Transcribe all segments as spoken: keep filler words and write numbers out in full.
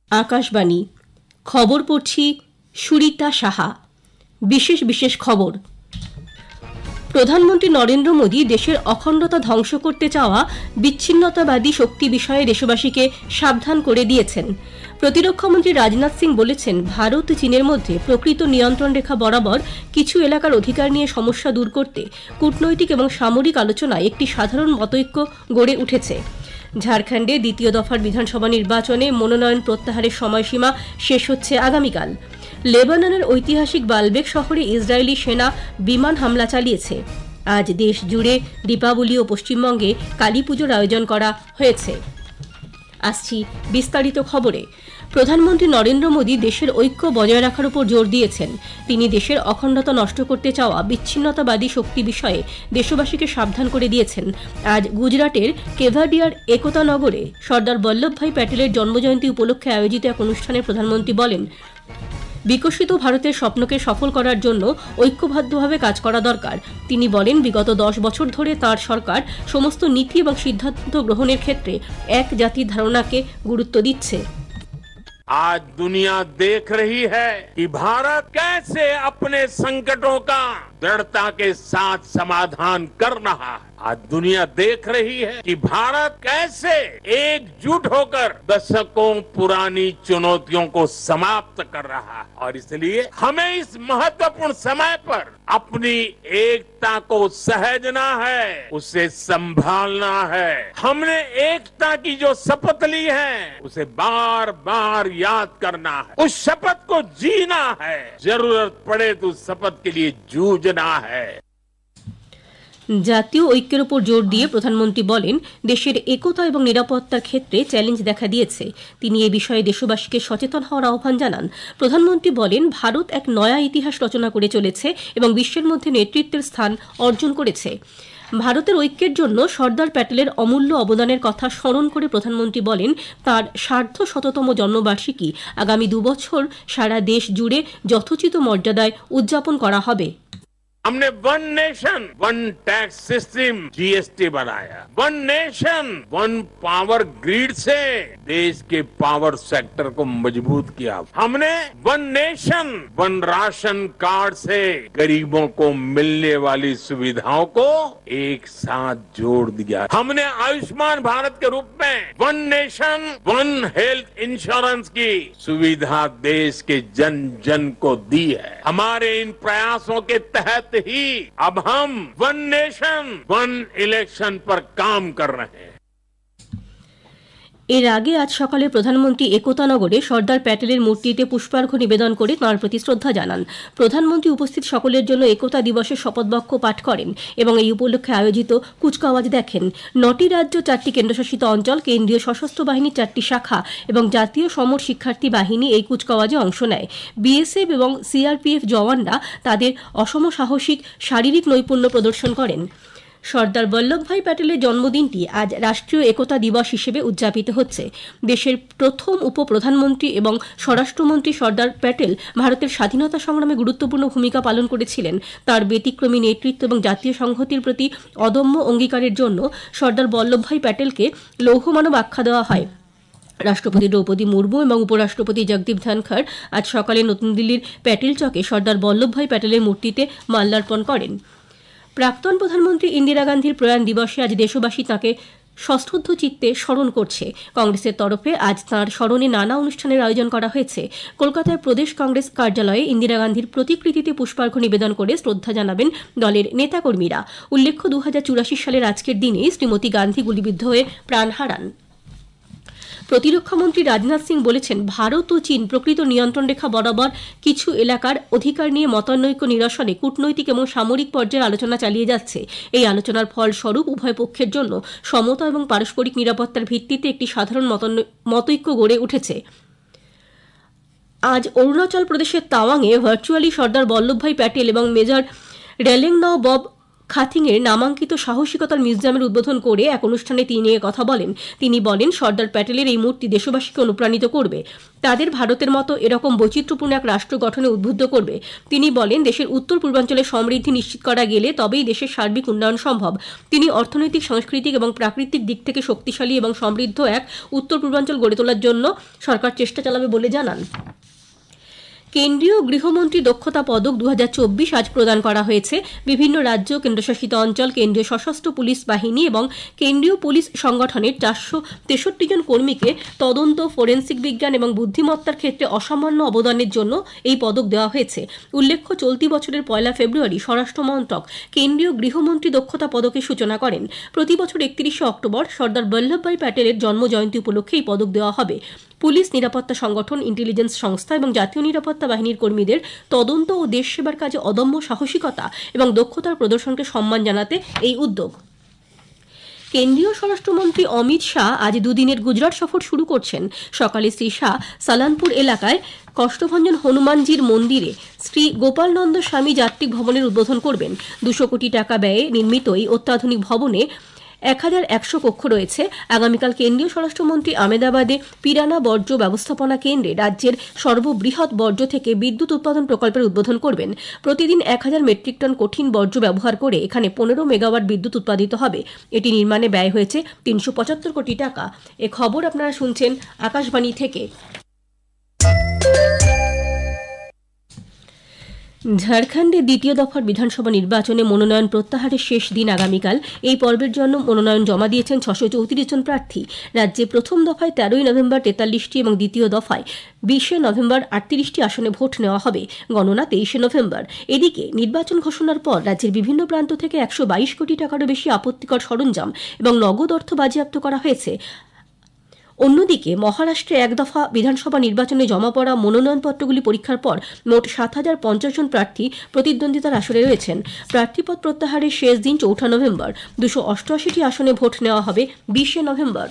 আকাশবাণী খবর পড়ছি সুরিতা সাহা। বিশেষ বিশেষ খবর। প্রধানমন্ত্রী নরেন্দ্র মোদী দেশের অখণ্ডতা ধ্বংস করতে চাওয়া বিচ্ছিন্নতাবাদী শক্তি বিষয়ে দেশবাসীকে সাবধান করে দিয়েছেন। প্রতিরক্ষামন্ত্রী রাজনাথ সিং বলেছেন, ভারত চীনের মধ্যে প্রকৃত নিয়ন্ত্রণ রেখা বরাবর কিছু এলাকার অধিকার নিয়ে সমস্যা দূর করতে কূটনৈতিক এবং সামরিক আলোচনায় একটি সাধারণ মতৈক্য গড়ে উঠেছে। ঝাড়খণ্ডে দ্বিতীয় দফার বিধানসভা নির্বাচনে মনোনয়ন প্রত্যাহারের সময়সীমা শেষ হচ্ছে আগামীকাল। লেবাননের ঐতিহাসিক বালবেক শহরে ইসরায়েলি সেনা বিমান হামলা চালিয়েছে। আজ দেশ জুড়ে দীপাবলি ও পশ্চিমবঙ্গে কালী পুজোর আয়োজন করা হয়েছে। আসছি বিস্তারিত খবরে। প্রধানমন্ত্রী নরেন্দ্র মোদী দেশের ঐক্য বজায় রাখার উপর জোর দিয়েছেন। তিনি দেশের অখণ্ডতা নষ্ট করতে চাওয়া বিচ্ছিন্নতাবাদী শক্তি বিষয়ে দেশবাসীকে সাবধান করে দিয়েছেন। আজ গুজরাটের কেভাডিয়ার একতা নগরে সর্দার বল্লভভাই প্যাটেলের জন্মজয়ন্তী উপলক্ষে আয়োজিত এক অনুষ্ঠানে প্রধানমন্ত্রী বলেন, বিকশিত ভারতের স্বপ্নকে সফল করার জন্য ঐক্যবদ্ধভাবে কাজ করা দরকার। তিনি বলেন, বিগত দশ বছর ধরে তাঁর সরকার সমস্ত নীতি এবং সিদ্ধান্ত গ্রহণের ক্ষেত্রে এক জাতির ধারণাকে গুরুত্ব দিচ্ছে। आज दुनिया देख रही है कि भारत कैसे अपने संकटों का दृढ़ता के साथ समाधान कर रहा है। आज दुनिया देख रही है कि भारत कैसे एकजुट होकर दशकों पुरानी चुनौतियों को समाप्त कर रहा है। और इसलिए हमें इस महत्वपूर्ण समय पर अपनी एकता को सहेजना है, उसे संभालना है। हमने एकता की जो शपथ ली है उसे बार बार याद करना है, उस शपथ को जीना है, जरूरत पड़े तो उस शपथ के लिए जूझना है। জাতীয় ঐক্যের উপর জোর দিয়ে প্রধানমন্ত্রী বলেন, দেশের একতা এবং নিরাপত্তার ক্ষেত্রে চ্যালেঞ্জ দেখা দিয়েছে। তিনি এ বিষয়ে দেশবাসীকে সচেতন হওয়ার আহ্বান জানান। প্রধানমন্ত্রী বলেন, ভারত এক নয়া ইতিহাস রচনা করে চলেছে এবং বিশ্বের মধ্যে নেতৃত্বের স্থান অর্জন করেছে। ভারতের ঐক্যের জন্য সর্দার প্যাটেলের অমূল্য অবদানের কথা স্মরণ করে প্রধানমন্ত্রী বলেন, তার সার্ধ শততম জন্মবার্ষিকী আগামী দুবছর সারা দেশ জুড়ে যথোচিত মর্যাদায় উদযাপন করা হবে। हमने one nation one tax system GST बनाया। One nation one power grid से देश के पावर सेक्टर को मजबूत किया। हमने one nation one ration card से गरीबों को मिलने वाली सुविधाओं को एक साथ जोड़ दिया। हमने आयुष्मान भारत के रूप में one nation one health insurance की सुविधा देश के जन जन को दी है। हमारे इन प्रयासों के तहत ही अब हम वन नेशन वन इलेक्शन पर काम कर रहे हैं। এর আগে আজ সকালে প্রধানমন্ত্রী একতানগরে সর্দার প্যাটেলের মূর্তিতে পুষ্পার্ঘ্য নিবেদন করে তাঁর প্রতি শ্রদ্ধা জানান। প্রধানমন্ত্রী উপস্থিত সকলের জন্য একতা দিবসের শপথবাক্য পাঠ করেন এবং এই উপলক্ষে আয়োজিত কুচকাওয়াজ দেখেন। নটি রাজ্য, চারটি কেন্দ্রশাসিত অঞ্চল, কেন্দ্রীয় সশস্ত্র বাহিনীর চারটি শাখা এবং জাতীয় সমর শিক্ষার্থী বাহিনী এই কুচকাওয়াজে অংশ নেয়। বিএসএফ এবং সিআরপিএফ জওয়ানরা তাদের অসম সাহসিক শারীরিক নৈপুণ্য প্রদর্শন করেন। সর্দার বল্লভভাই প্যাটেলের জন্মদিনটি আজ রাষ্ট্রীয় একতা দিবস হিসেবে উদযাপিত হচ্ছে। দেশের প্রথম উপপ্রধানমন্ত্রী এবং স্বরাষ্ট্রমন্ত্রী সর্দার প্যাটেল ভারতের স্বাধীনতা সংগ্রামে গুরুত্বপূর্ণ ভূমিকা পালন করেছিলেন। তার ব্যতিক্রমী নেতৃত্ব এবং জাতীয় সংহতির প্রতি অদম্য অঙ্গীকারের জন্য সর্দার বল্লভভাই প্যাটেলকে লৌহমানব আখ্যা দেওয়া হয়। রাষ্ট্রপতি দ্রৌপদী মুর্মু এবং উপরাষ্ট্রপতি জগদীপ ধনখড় আজ সকালে নতুন দিল্লির প্যাটেল চকে সর্দার বল্লভভাই প্যাটেলের মূর্তিতে মাল্যার্পণ করেন। প্রাক্তন প্রধানমন্ত্রী ইন্দিরা গান্ধীর প্রয়াণ দিবসে আজ দেশবাসী তাঁকে সশ্রদ্ধ চিত্তে স্মরণ করছে। কংগ্রেসের তরফে আজ তাঁর স্মরণে নানা অনুষ্ঠানের আয়োজন করা হয়েছে। কলকাতায় প্রদেশ কংগ্রেস কার্যালয়ে ইন্দিরা গান্ধীর প্রতিকৃতিতে পুষ্পার্ঘ্য নিবেদন করে শ্রদ্ধা জানাবেন দলের নেতাকর্মীরা। উল্লেখ্য, দু হাজার চুরাশি সালের আজকের দিনে শ্রীমতী গান্ধী গুলিবিদ্ধ হয়ে প্রাণ হারান। প্রতিরক্ষামন্ত্রী রাজনাথ সিং বলেছেন, ভারত ও চীন প্রকৃত নিয়ন্ত্রণ রেখা বরাবর কিছু এলাকার অধিকার নিয়ে মতানৈক্য নিরসনে কূটনৈতিক এবং সামরিক পর্যায়ে আলোচনা চালিয়ে যাচ্ছে। এই আলোচনার ফলস্বরূপ উভয় পক্ষের জন্য সমতা এবং পারস্পরিক নিরাপত্তার ভিত্তিতে একটি সাধারণ মতৈক্য গড়ে উঠেছে। আজ অরুণাচল প্রদেশের তাওয়াংয়ে ভার্চুয়ালি সর্দার বল্লভভাই প্যাটেল এবং মেজর রেলেংনাও বব খাথিংয়ের নামাঙ্কিত সাহসিকতার মিউজিয়ামের উদ্বোধন করে এক অনুষ্ঠানে তিনি এ কথা বলেন। তিনি বলেন, সর্দার প্যাটেলের এই মূর্তি দেশবাসীকে অনুপ্রাণিত করবে, তাদের ভারতের মতো এরকম বৈচিত্র্যপূর্ণ এক রাষ্ট্র গঠনে উদ্বুদ্ধ করবে। তিনি বলেন, দেশের উত্তর পূর্বাঞ্চলের সমৃদ্ধি নিশ্চিত করা গেলে তবেই দেশের সার্বিক উন্নয়ন সম্ভব। তিনি অর্থনৈতিক, সাংস্কৃতিক এবং প্রাকৃতিক দিক থেকে শক্তিশালী এবং সমৃদ্ধ এক উত্তর পূর্বাঞ্চল গড়ে তোলার জন্য সরকার চেষ্টা চালাবে বলে জানান। কেন্দ্রীয় গৃহমন্ত্রী দক্ষতা পদক দু হাজার চব্বিশ আজ প্রদান করা হয়েছে। বিভিন্ন রাজ্য, কেন্দ্রশাসিত অঞ্চল, কেন্দ্রীয় সশস্ত্র পুলিশ বাহিনী এবং কেন্দ্রীয় পুলিশ সংগঠনের চারশো তেষট্টি জন কর্মীকে তদন্ত, ফোরেন্সিক বিজ্ঞান এবং বুদ্ধিমত্তার ক্ষেত্রে অসামান্য অবদানের জন্য এই পদক দেওয়া হয়েছে। উল্লেখ্য, চলতি বছরের পয়লা ফেব্রুয়ারি স্বরাষ্ট্র মন্ত্রক কেন্দ্রীয় গৃহমন্ত্রী দক্ষতা পদকের সূচনা করেন। প্রতি বছর একত্রিশে অক্টোবর সর্দার বল্লভভাই প্যাটেলের জন্মজয়ন্তী উপলক্ষে এই পদক দেওয়া হবে। পুলিশ, নিরাপত্তা সংগঠন, ইন্টেলিজেন্স সংস্থা এবং জাতীয় নিরাপত্তা বাহিনীর কর্মীদের তদন্ত ও দেশ সেবার কাজে অদম্য সাহসিকতা এবং দক্ষতার প্রদর্শনকে সম্মান জানাতে এই উদ্যোগ। কেন্দ্রীয় স্বরাষ্ট্রমন্ত্রী অমিত শাহ আজ দুদিনের গুজরাট সফর শুরু করছেন। সকালে শ্রী শাহ সালানপুর এলাকায় কষ্টভঞ্জন হনুমানজির মন্দিরে শ্রী গোপালনন্দ স্বামী যাত্রিক ভবনের উদ্বোধন করবেন। দুশো কোটি টাকা ব্যয়ে নির্মিত এই অত্যাধুনিক ভবনে এক হাজার একশো কক্ষ রয়েছে। আগামীকাল কেন্দ্রীয় স্বরাষ্ট্রমন্ত্রী আহমেদাবাদে পিরানা বর্জ্য ব্যবস্থাপনা কেন্দ্রে রাজ্যের সর্ববৃহৎ বর্জ্য থেকে বিদ্যুৎ উৎপাদন প্রকল্পের উদ্বোধন করবেন। প্রতিদিন এক হাজার মেট্রিক টন কঠিন বর্জ্য ব্যবহার করে এখানে পনেরো মেগাওয়াট বিদ্যুৎ উৎপাদিত হবে। এটি নির্মাণে ব্যয় হয়েছে তিনশো পঁচাত্তর কোটি টাকা। এ খবর আপনারা শুনছেন আকাশবাণী থেকে। ঝাড়খণ্ডে দ্বিতীয় দফার বিধানসভা নির্বাচনে মনোনয়ন প্রত্যাহারের শেষ দিন আগামীকাল। এই পর্বের জন্য মনোনয়ন জমা দিয়েছেন ছশো চৌত্রিশ জন প্রার্থী। রাজ্যে প্রথম দফায় তেরোই নভেম্বর তেতাল্লিশটি এবং দ্বিতীয় দফায় বিশে নভেম্বর আটত্রিশটি আসনে ভোট নেওয়া হবে। গণনা তেইশে নভেম্বর। এদিকে নির্বাচন ঘোষণার পর রাজ্যের বিভিন্ন প্রান্ত থেকে একশো বাইশ কোটি টাকারও বেশি আপত্তিকর সরঞ্জাম এবং নগদ অর্থ বাজেয়াপ্ত করা হয়েছে। অন্যদিকে মহারাষ্ট্রে এক দফা বিধানসভা নির্বাচনে জমা পড়া মনোনয়নপত্রগুলি পরীক্ষার পর মোট সাত হাজার পঞ্চাশ জন প্রার্থী প্রতিদ্বন্দ্বিতার আসরে রয়েছেন। প্রার্থীপদ প্রত্যাহারের শেষ দিন চৌঠা নভেম্বর। দুশো অষ্টআশিটি আসনে ভোট নেওয়া হবে বিশে নভেম্বর।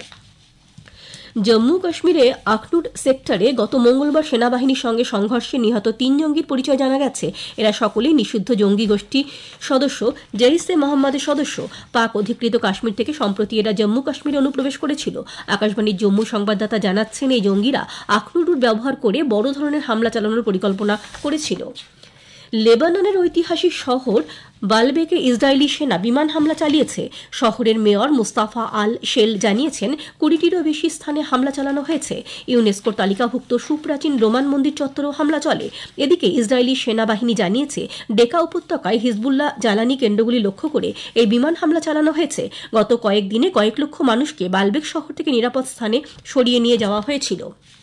জম্মু কাশ্মীরে আখনুর সেক্টরে গত মঙ্গলবার সেনাবাহিনীর সঙ্গে সংঘর্ষে নিহত তিন জঙ্গির পরিচয় জানা গেছে। এরা সকলেই নিষিদ্ধ জঙ্গি গোষ্ঠী সদস্য, জৈশ এ মোহাম্মদের সদস্য। পাক অধিকৃত কাশ্মীর থেকে সম্প্রতি এরা জম্মু কাশ্মীরে অনুপ্রবেশ করেছিল। আকাশবাণীর জম্মু সংবাদদাতা জানাচ্ছেন, এই জঙ্গিরা আখনুর রুট ব্যবহার করে বড় ধরনের হামলা চালানোর পরিকল্পনা করেছিল। লেবাননের ঐতিহাসিক শহর বালবেকে ইসরায়েলি সেনা বিমান হামলা চালিয়েছে। শহরের মেয়র মুস্তাফা আল শেল জানিয়েছেন, কুড়িটিরও বেশি স্থানে হামলা চালানো হয়েছে। ইউনেস্কোর তালিকাভুক্ত সুপ্রাচীন রোমান মন্দির চত্বরেও হামলা চলে। এদিকে ইসরায়েলি সেনাবাহিনী জানিয়েছে, ডেকা উপত্যকায় হিজবুল্লাহ জ্বালানি কেন্দ্রগুলি লক্ষ্য করে এই বিমান হামলা চালানো হয়েছে। গত কয়েকদিনে কয়েক লক্ষ মানুষকে বালবেক শহর থেকে নিরাপদ স্থানে সরিয়ে নিয়ে যাওয়া হয়েছিল।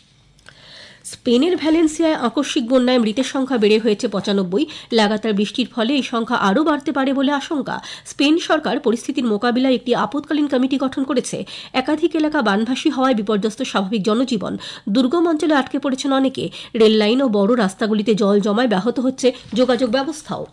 স্পেনের ভ্যালেন্সিয়ায় আকস্মিক বন্যায় মৃতের সংখ্যা বেড়ে হয়েছে পঁচানব্বই। লাগাতার বৃষ্টির ফলে এই সংখ্যা আরও বাড়তে পারে বলে আশঙ্কা। স্পেন সরকার পরিস্থিতির মোকাবিলায় একটি আপৎকালীন কমিটি গঠন করেছে। একাধিক এলাকা বানভাসী হওয়ায় বিপর্যস্ত স্বাভাবিক জনজীবন। দুর্গম অঞ্চলে আটকে পড়েছেন অনেকে। রেল লাইন ও বড় রাস্তাগুলিতে জল জমায় ব্যাহত হচ্ছে যোগাযোগ ব্যবস্থাও।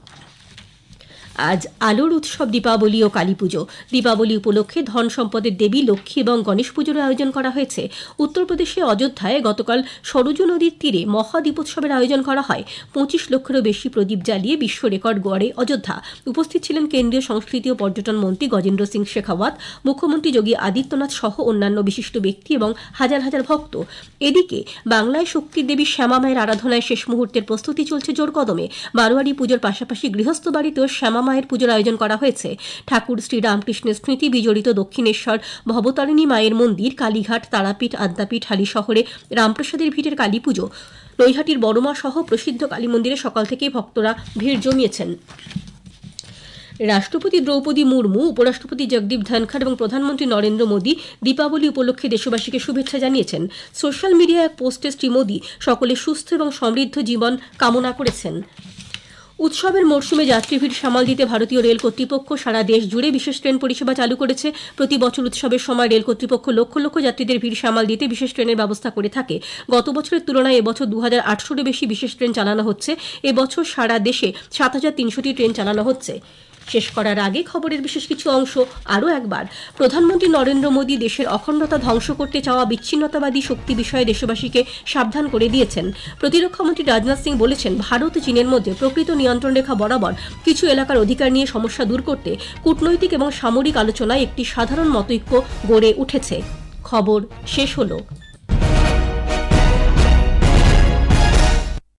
আজ আলোর উৎসব দীপাবলি ও কালী পুজো। দীপাবলি উপলক্ষে ধন সম্পদের দেবী লক্ষ্মী এবং গণেশ পুজোর আয়োজন করা হয়েছে। উত্তরপ্রদেশে অযোধ্যায় গতকাল সরজু নদীর তীরে মহাদীপোৎসবের আয়োজন করা হয়। পঁচিশ লক্ষেরও বেশি প্রদীপ জ্বালিয়ে বিশ্ব রেকর্ড গড়ে অযোধ্যা। উপস্থিত ছিলেন কেন্দ্রীয় সংস্কৃতি ও পর্যটন মন্ত্রী গজেন্দ্র সিং শেখাওয়াত, মুখ্যমন্ত্রী যোগী আদিত্যনাথ সহ অন্যান্য বিশিষ্ট ব্যক্তি এবং হাজার হাজার ভক্ত। এদিকে বাংলায় শক্তির দেবী শ্যামা মায়ের আরাধনায় শেষ মুহূর্তের প্রস্তুতি চলছে জোর কদমে। বারোয়ারি পুজোর পাশাপাশি গৃহস্থ বাড়িতেও শ্যামা মায়ের পুজোর আয়োজন করা হয়েছে। ঠাকুর শ্রী রামকৃষ্ণের স্মৃতি বিজড়িত দক্ষিণেশ্বর ভবতারিণী মায়ের মন্দির, কালীঘাট, তারাপীঠ, আদ্যাপীঠ, হালি শহরে রামপ্রসাদের ভিটের কালী পুজো, নৈহাটির বড়মা সহ প্রসিদ্ধ কালী মন্দিরে সকাল থেকেই ভক্তরা ভিড় জমিয়েছেন। রাষ্ট্রপতি দ্রৌপদী মুর্মু, উপরাষ্ট্রপতি জগদীপ ধনখড় এবং প্রধানমন্ত্রী নরেন্দ্র মোদী দীপাবলি উপলক্ষে দেশবাসীকে শুভেচ্ছা জানিয়েছেন। সোশ্যাল মিডিয়ায় এক পোস্টে শ্রী মোদী সকলের সুস্থ এবং সমৃদ্ধ জীবন কামনা করেছেন। উৎসবের মরশুমে যাত্রী ভিড় সামাল দিতে ভারতীয় রেল কর্তৃপক্ষ সারা দেশ জুড়ে বিশেষ ট্রেন পরিষেবা চালু করেছে। প্রতি বছর উৎসবের সময় রেল কর্তৃপক্ষ লক্ষ লক্ষ যাত্রীদের ভিড় সামাল দিতে বিশেষ ট্রেনের ব্যবস্থা করে থাকে। গত বছরের তুলনায় এবছর দু হাজার আটশোরও বেশি বিশেষ ট্রেন চালানো হচ্ছে। এবছর সারা দেশে সাত হাজার তিনশোটি ট্রেন চালানো হচ্ছে। শেষ করার আগে খবরের বিশেষ কিছু অংশ আরও একবার। প্রধানমন্ত্রী নরেন্দ্র মোদী দেশের অখণ্ডতা ধ্বংস করতে চাওয়া বিচ্ছিন্নতাবাদী শক্তি বিষয়ে দেশবাসীকে সাবধান করে দিয়েছেন। প্রতিরক্ষামন্ত্রী রাজনাথ সিং বলেছেন, ভারত ও চীনের মধ্যে প্রকৃত নিয়ন্ত্রণ রেখা বরাবর কিছু এলাকার অধিকার নিয়ে সমস্যা দূর করতে কূটনৈতিক এবং সামরিক আলোচনায় একটি সাধারণ মতৈক্য গড়ে উঠেছে। খবর শেষ হলো।